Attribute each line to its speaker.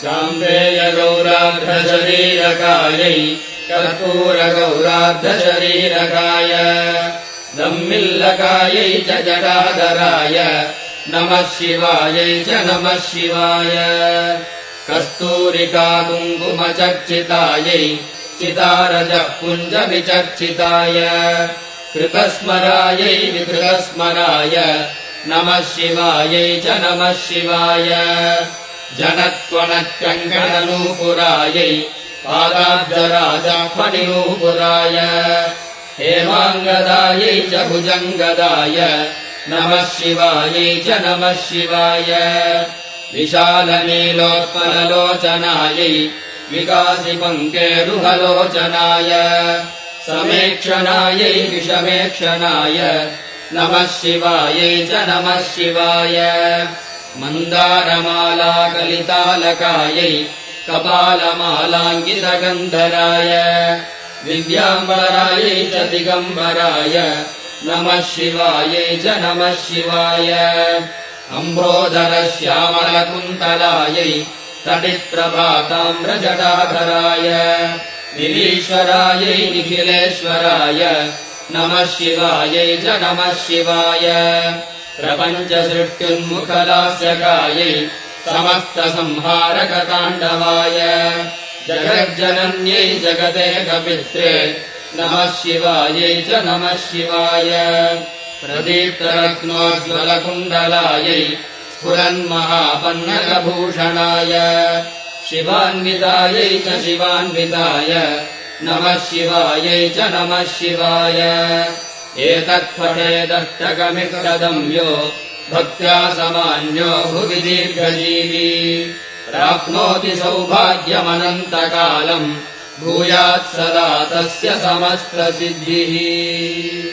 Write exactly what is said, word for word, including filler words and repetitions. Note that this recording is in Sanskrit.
Speaker 1: शाम्बेयगौरार्धशरीरकायै कर्पूरगौरार्धशरीरकाय दम्मिल्लकायै च जटाधराय नमः शिवायै च नमः शिवाय कस्तूरिका कुङ्कुमचर्चितायै चितारजः पुञ्जविचर्चिताय कृतस्मरायै विकृतस्मराय नमः शिवायै च नमः शिवाय जनत्वनत्यङ्गणनूपुरायै पादाब्जराजफणिनूपुराय हेमाङ्गदायै च भुजङ्गदाय नमः शिवायै च नमः शिवाय विशालनीलोत्पललोचनायै विकासिपङ्केरुहलोचनाय समेक्षणायै विषमेक्षणाय नमः शिवायै च नमः शिवाय मन्दारमालाकलितालकायै कपालमालाङ्कितगन्धराय विद्याम्बरायै च दिगम्बराय नमः शिवायै च नमः शिवाय अम्भोदरश्यामलकुन्तलायै तटिप्रभाताम्रजटाधराय निरीश्वरायै निखिलेश्वराय नमः शिवायै च नमः शिवाय प्रपञ्चसृष्टुन्मुखलास्यकायै समस्तसंहारकताण्डवाय जगज्जनन्यै जगदेकपित्रे नमः शिवायै च नमः शिवाय प्रदीप्तरत्नोज्ज्वलकुण्डलायै स्फुरन्महापन्नगभूषणाय शिवान्वितायै च शिवान्विताय नमः शिवायै च नमः शिवाय एतत्पठेदष्टकमित्रदम्यो भक्त्या समान्यो भुवि दीर्घजीवी प्राप्नोति सौभाग्यमनन्तकालम् भूयात् सदा तस्य समस्तसिद्धिः।